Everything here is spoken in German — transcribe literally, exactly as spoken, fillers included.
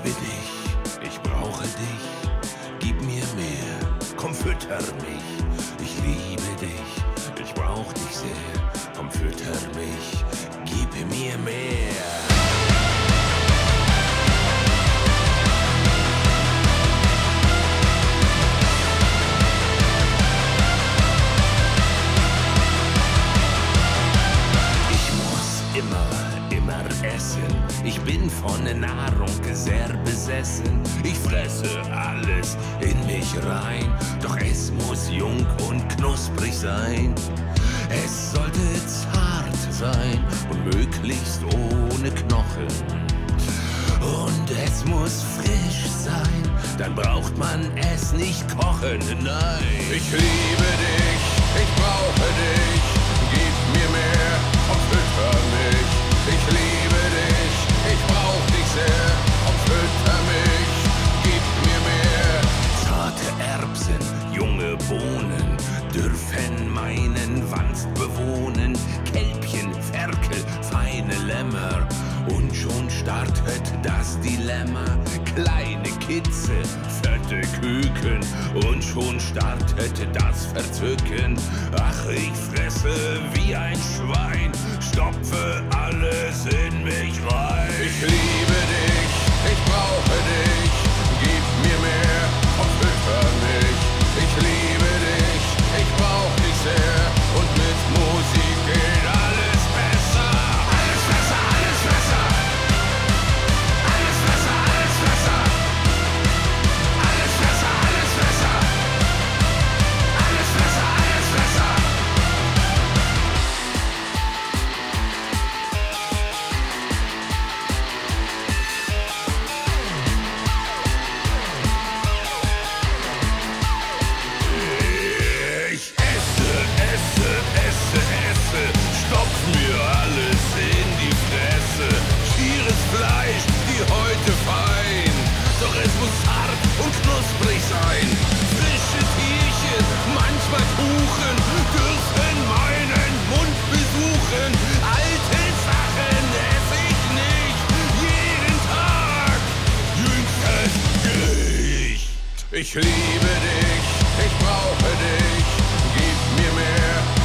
liebe dich, ich brauche dich, gib mir mehr, komm fütter mich. Ich liebe dich, ich brauch dich sehr, komm fütter mich, gib mir mehr. Ich bin von Nahrung sehr besessen. Ich fresse alles in mich rein. Doch es muss jung und knusprig sein. Es sollte zart sein und möglichst ohne Knochen. Und es muss frisch sein, dann braucht man es nicht kochen. Nein, ich liebe dich, ich brauche dich. Gib mir mehr und fütter mich. Ich liebe dich, ich brauch dich sehr, komm fütter mich, gib mir mehr. Zarte Erbsen, junge Bohnen dürfen meinen Wanst bewohnen. Kälbchen, Ferkel, feine Lämmer und schon startet das Dilemma. Kleine Kitze, fette Küken und schon startet das Verzücken. Ach, ich fresse wie ein Schwein, stopfe alles in mich rein. Ich liebe dich, ich brauche dich, gib mir mehr, komm fütter mich. Ich liebe dich, ich brauch dich sehr und mit Musik geht alles besser. Alles besser, alles besser. Alles besser, alles besser. Alles besser, alles besser. Alles besser, alles besser. Ich esse, esse, esse, esse, stopf mir alles in die Fresse. Schieres Fleisch, die Häute fein, doch es muss hart und knusprig sein. Frische Tierchen, manchmal Kuchen, dürfen meinen Mund besuchen. Alte Sachen esse ich nicht, jeden Tag jüngstes Gericht. Ich liebe dich, ich brauche dich, gib mir mehr.